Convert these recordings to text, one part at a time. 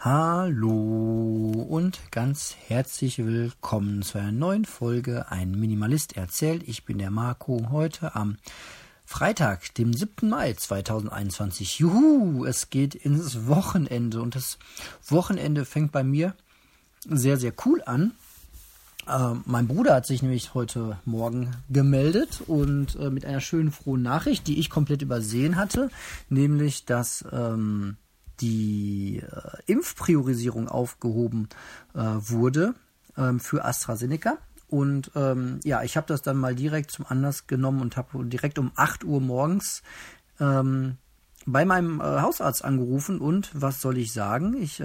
Hallo und ganz herzlich willkommen zu einer neuen Folge Ein Minimalist erzählt. Ich bin der Marco, heute am Freitag, dem 7. Mai 2021. Juhu, es geht ins Wochenende und das Wochenende fängt bei mir sehr, sehr cool an. Mein Bruder hat sich nämlich heute Morgen gemeldet und mit einer schönen, frohen Nachricht, die ich komplett übersehen hatte, nämlich, dass die Impfpriorisierung aufgehoben wurde für AstraZeneca. Und ich habe das dann mal direkt zum Anlass genommen und habe direkt um 8 Uhr morgens bei meinem Hausarzt angerufen. Und was soll ich sagen? Ich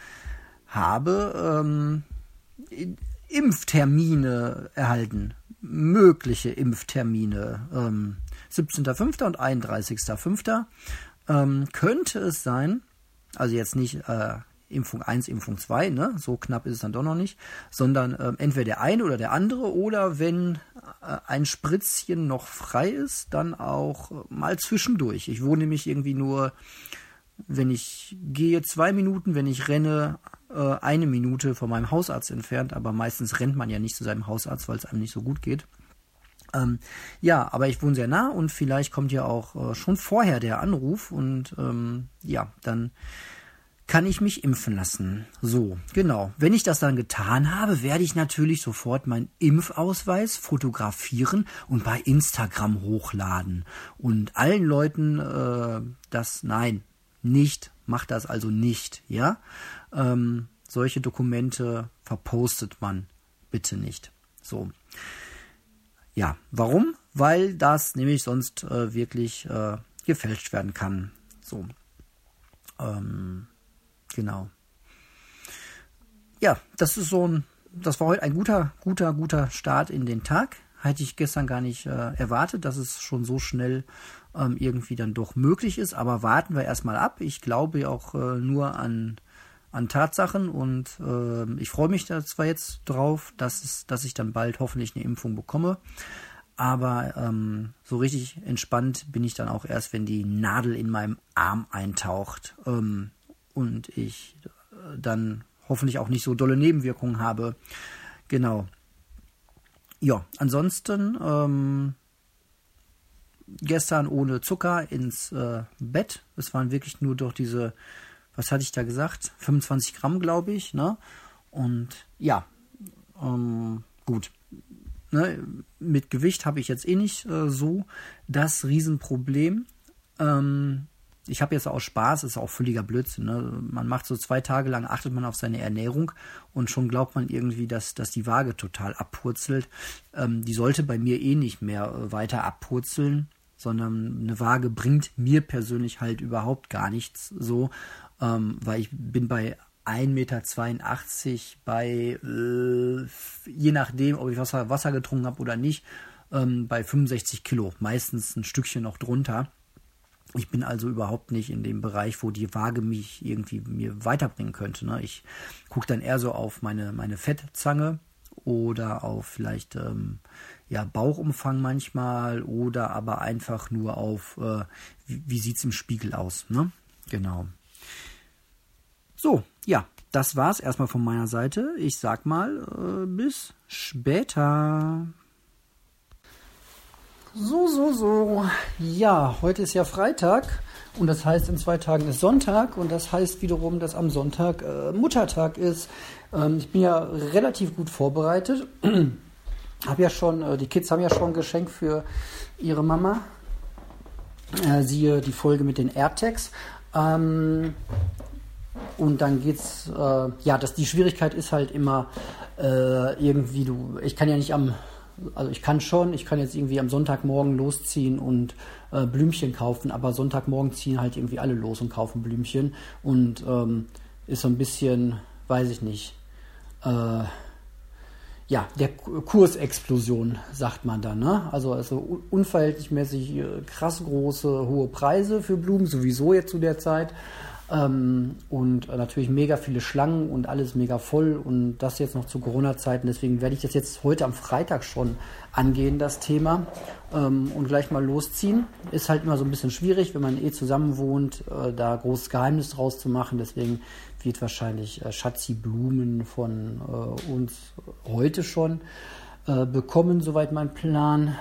habe Impftermine erhalten. Mögliche Impftermine. 17.05. und 31.05. Könnte es sein, also jetzt nicht Impfung 1, Impfung 2, ne? So knapp ist es dann doch noch nicht, sondern entweder der eine oder der andere oder wenn ein Spritzchen noch frei ist, dann auch mal zwischendurch. Ich wohne nämlich irgendwie nur, wenn ich gehe 2 Minuten, wenn ich renne 1 Minute von meinem Hausarzt entfernt, aber meistens rennt man ja nicht zu seinem Hausarzt, weil es einem nicht so gut geht. Aber ich wohne sehr nah und vielleicht kommt ja auch schon vorher der Anruf und dann kann ich mich impfen lassen. So, genau. Wenn ich das dann getan habe, werde ich natürlich sofort meinen Impfausweis fotografieren und bei Instagram hochladen. Und allen Leuten macht das also nicht, ja? Solche Dokumente verpostet man bitte nicht. So. Ja, warum? Weil das nämlich sonst wirklich gefälscht werden kann. So. Genau. Ja, das war heute ein guter Start in den Tag. Hätte ich gestern gar nicht erwartet, dass es schon so schnell irgendwie dann doch möglich ist. Aber warten wir erstmal ab. Ich glaube auch nur an Tatsachen und ich freue mich da zwar jetzt drauf, dass ich dann bald hoffentlich eine Impfung bekomme, aber so richtig entspannt bin ich dann auch erst, wenn die Nadel in meinem Arm eintaucht und ich dann hoffentlich auch nicht so dolle Nebenwirkungen habe. Genau. Ja, ansonsten gestern ohne Zucker ins Bett. Es waren wirklich nur durch diese, was hatte ich da gesagt? 25 Gramm, glaube ich, ne? Und ja, gut. Ne? Mit Gewicht habe ich jetzt nicht so das Riesenproblem. Ich habe jetzt aus Spaß, ist auch völliger Blödsinn. Ne? Man macht so 2 Tage lang, achtet man auf seine Ernährung und schon glaubt man irgendwie, dass die Waage total abpurzelt. Die sollte bei mir nicht mehr weiter abpurzeln, sondern eine Waage bringt mir persönlich halt überhaupt gar nichts so. Weil ich bin bei 1,82 Meter bei, je nachdem, ob ich Wasser getrunken habe oder nicht, bei 65 Kilo. Meistens ein Stückchen noch drunter. Ich bin also überhaupt nicht in dem Bereich, wo die Waage mich irgendwie mir weiterbringen könnte. Ne? Ich gucke dann eher so auf meine Fettzange oder auf vielleicht Bauchumfang manchmal oder aber einfach nur auf, wie sieht es im Spiegel aus. Ne? Genau. So, ja, das war's erstmal von meiner Seite. Ich sag mal, bis später. So. Ja, heute ist ja Freitag und das heißt, in 2 Tagen ist Sonntag und das heißt wiederum, dass am Sonntag Muttertag ist. Ich bin ja relativ gut vorbereitet. Die Kids haben ja schon ein Geschenk für ihre Mama. Siehe die Folge mit den AirTags. Und dann geht's, die Schwierigkeit ist halt immer ich kann jetzt irgendwie am Sonntagmorgen losziehen und Blümchen kaufen, aber Sonntagmorgen ziehen halt irgendwie alle los und kaufen Blümchen und ist so ein bisschen, weiß ich nicht, der Kursexplosion, sagt man dann, ne? Also unverhältnismäßig krass große, hohe Preise für Blumen, sowieso jetzt zu der Zeit. Und natürlich mega viele Schlangen und alles mega voll und das jetzt noch zu Corona-Zeiten. Deswegen werde ich das jetzt heute am Freitag schon angehen, das Thema, und gleich mal losziehen. Ist halt immer so ein bisschen schwierig, wenn man zusammen wohnt, da großes Geheimnis draus zu machen. Deswegen wird wahrscheinlich Schatzi Blumen von uns heute schon bekommen, soweit mein Plan.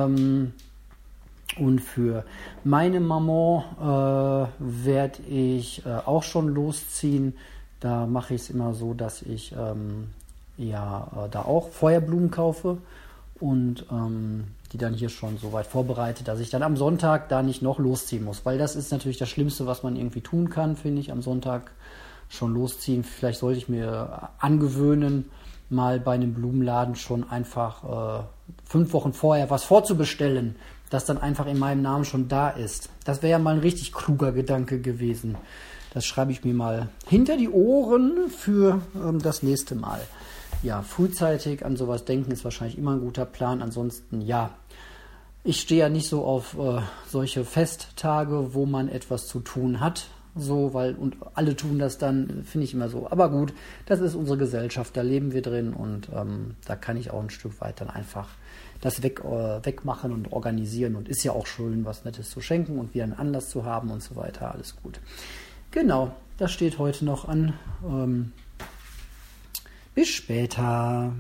Und für meine Maman werde ich auch schon losziehen. Da mache ich es immer so, dass ich da auch Feuerblumen kaufe und die dann hier schon so weit vorbereite, dass ich dann am Sonntag da nicht noch losziehen muss. Weil das ist natürlich das Schlimmste, was man irgendwie tun kann, finde ich, am Sonntag schon losziehen. Vielleicht sollte ich mir angewöhnen, mal bei einem Blumenladen schon einfach 5 Wochen vorher was vorzubestellen, das dann einfach in meinem Namen schon da ist. Das wäre ja mal ein richtig kluger Gedanke gewesen. Das schreibe ich mir mal hinter die Ohren für das nächste Mal. Ja, frühzeitig an sowas denken ist wahrscheinlich immer ein guter Plan. Ansonsten, ja, ich stehe ja nicht so auf solche Festtage, wo man etwas zu tun hat. So, und alle tun das dann, finde ich immer so. Aber gut, das ist unsere Gesellschaft, da leben wir drin und da kann ich auch ein Stück weit dann einfach das wegmachen und organisieren und ist ja auch schön, was Nettes zu schenken und wieder einen Anlass zu haben und so weiter. Alles gut. Genau, das steht heute noch an. Bis später.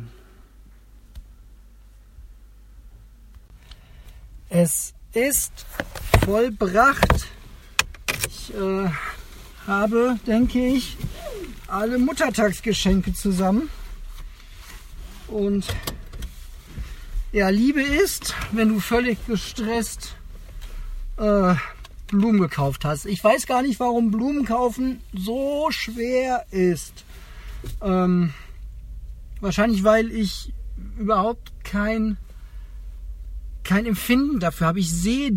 Es ist vollbracht. Ich habe, denke ich, alle Muttertagsgeschenke zusammen. Und ja, Liebe ist, wenn du völlig gestresst Blumen gekauft hast. Ich weiß gar nicht, warum Blumen kaufen so schwer ist. Wahrscheinlich, weil ich überhaupt kein Empfinden dafür habe. Ich sehe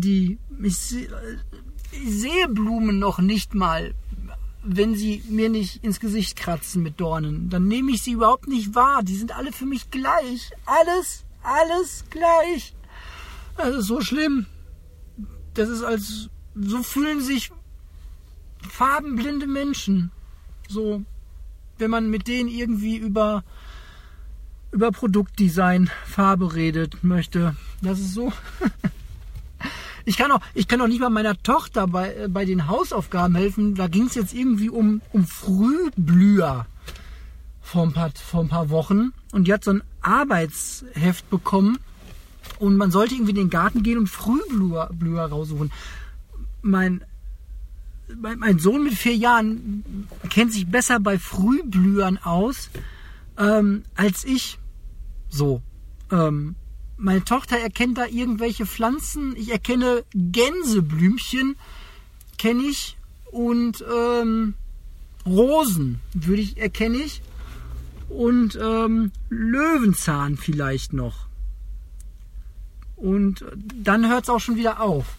Blumen noch nicht mal, wenn sie mir nicht ins Gesicht kratzen mit Dornen. Dann nehme ich sie überhaupt nicht wahr. Die sind alle für mich gleich. Alles gleich. Das ist so schlimm. Das ist so fühlen sich farbenblinde Menschen. So, wenn man mit denen irgendwie über Produktdesign, Farbe redet möchte. Das ist so. Ich kann auch nicht mal meiner Tochter bei den Hausaufgaben helfen. Da ging es jetzt irgendwie um Frühblüher vor ein paar Wochen. Und die hat so ein Arbeitsheft bekommen. Und man sollte irgendwie in den Garten gehen und Frühblüher raussuchen. Mein Sohn mit 4 Jahren kennt sich besser bei Frühblühern aus als ich. So. Meine Tochter erkennt da irgendwelche Pflanzen. Ich erkenne Gänseblümchen, kenne ich. Und Rosen erkenne ich. Und Löwenzahn vielleicht noch. Und dann hört es auch schon wieder auf.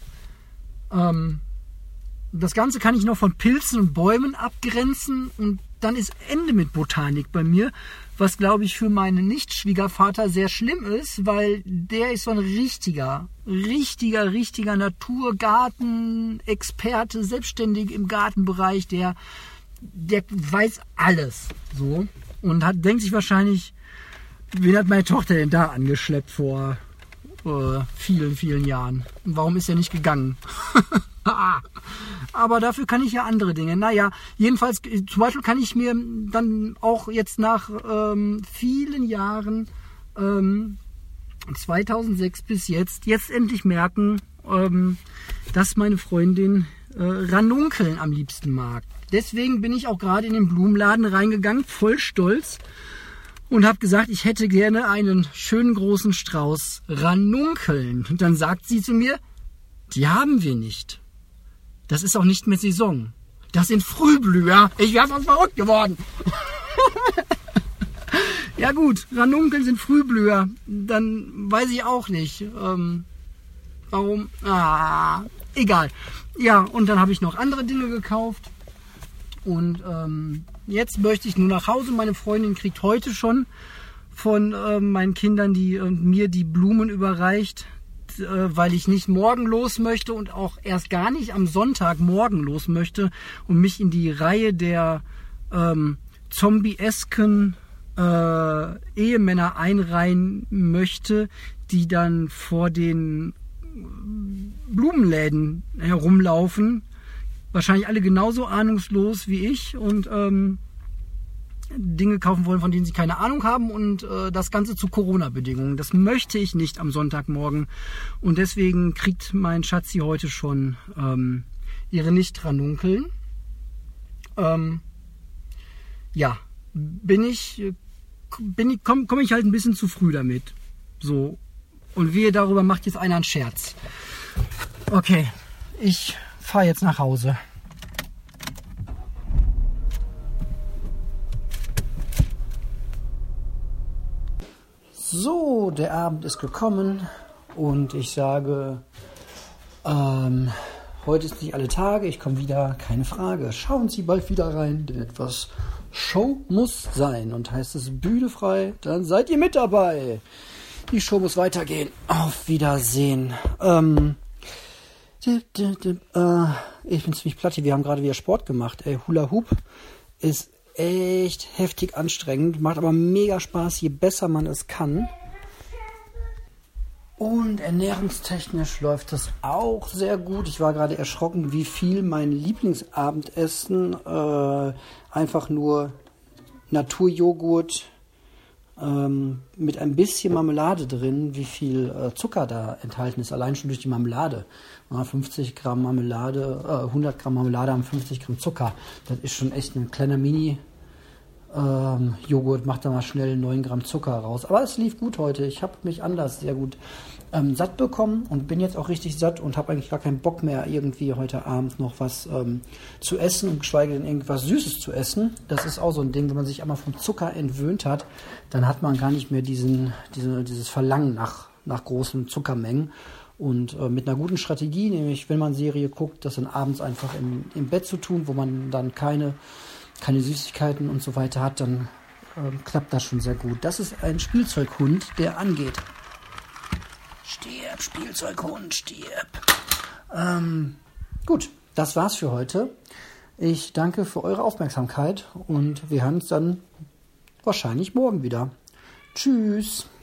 Das Ganze kann ich noch von Pilzen und Bäumen abgrenzen. Und dann ist Ende mit Botanik bei mir. Was, glaube ich, für meinen Nicht-Schwiegervater sehr schlimm ist, weil der ist so ein richtiger Naturgarten-Experte, selbstständig im Gartenbereich, der weiß alles. So. Und denkt sich wahrscheinlich, wen hat meine Tochter denn da angeschleppt vor vielen, vielen Jahren? Und warum ist er nicht gegangen? Aber dafür kann ich ja andere Dinge. Naja, jedenfalls, zum Beispiel kann ich mir dann auch jetzt nach vielen Jahren 2006 bis jetzt endlich merken, dass meine Freundin Ranunkeln am liebsten mag. Deswegen bin ich auch gerade in den Blumenladen reingegangen, voll stolz, und habe gesagt, ich hätte gerne einen schönen großen Strauß Ranunkeln. Und dann sagt sie zu mir, die haben wir nicht. Das ist auch nicht mehr Saison. Das sind Frühblüher. Ich wäre fast verrückt geworden. Ja gut, Ranunkeln sind Frühblüher. Dann weiß ich auch nicht, warum. Egal. Ja, und dann habe ich noch andere Dinge gekauft. Und jetzt möchte ich nur nach Hause. Meine Freundin kriegt heute schon von meinen Kindern mir die Blumen überreicht. weil ich nicht morgen los möchte und auch erst gar nicht am Sonntagmorgen los möchte und mich in die Reihe der zombie-esken Ehemänner einreihen möchte, die dann vor den Blumenläden herumlaufen. Wahrscheinlich alle genauso ahnungslos wie ich und Dinge kaufen wollen, von denen sie keine Ahnung haben und das Ganze zu Corona-Bedingungen. Das möchte ich nicht am Sonntagmorgen und deswegen kriegt mein Schatzi heute schon ihre Nicht-Ranunkeln. Ja, komme ich halt ein bisschen zu früh damit. So. Und wehe, darüber macht jetzt einer einen Scherz. Okay, ich fahre jetzt nach Hause. So, der Abend ist gekommen und ich sage, heute ist nicht alle Tage, ich komme wieder, keine Frage. Schauen Sie bald wieder rein, denn etwas Show muss sein. Und heißt es Bühne frei, dann seid ihr mit dabei. Die Show muss weitergehen. Auf Wiedersehen. Ich bin ziemlich platt hier. Wir haben gerade wieder Sport gemacht. Hula Hoop ist echt heftig anstrengend. Macht aber mega Spaß, je besser man es kann. Und ernährungstechnisch läuft das auch sehr gut. Ich war gerade erschrocken, wie viel mein Lieblingsabendessen einfach nur Naturjoghurt mit ein bisschen Marmelade drin, wie viel Zucker da enthalten ist, allein schon durch die Marmelade. 50 Gramm Marmelade, 100 Gramm Marmelade haben 50 Gramm Zucker. Das ist schon echt ein kleiner Mini-Joghurt, macht da mal schnell 9 Gramm Zucker raus. Aber es lief gut heute. Ich habe mich anders sehr gut satt bekommen und bin jetzt auch richtig satt und habe eigentlich gar keinen Bock mehr, irgendwie heute Abend noch was zu essen und geschweige denn irgendwas Süßes zu essen. Das ist auch so ein Ding, wenn man sich einmal vom Zucker entwöhnt hat, dann hat man gar nicht mehr dieses Verlangen nach großen Zuckermengen. Und mit einer guten Strategie, nämlich wenn man Serie guckt, das dann abends einfach im Bett zu tun, wo man dann keine Süßigkeiten und so weiter hat, dann klappt das schon sehr gut. Das ist ein Spielzeughund, der angeht. Stirb, Spielzeughund, stirb. Gut, das war's für heute. Ich danke für eure Aufmerksamkeit und wir hören uns dann wahrscheinlich morgen wieder. Tschüss.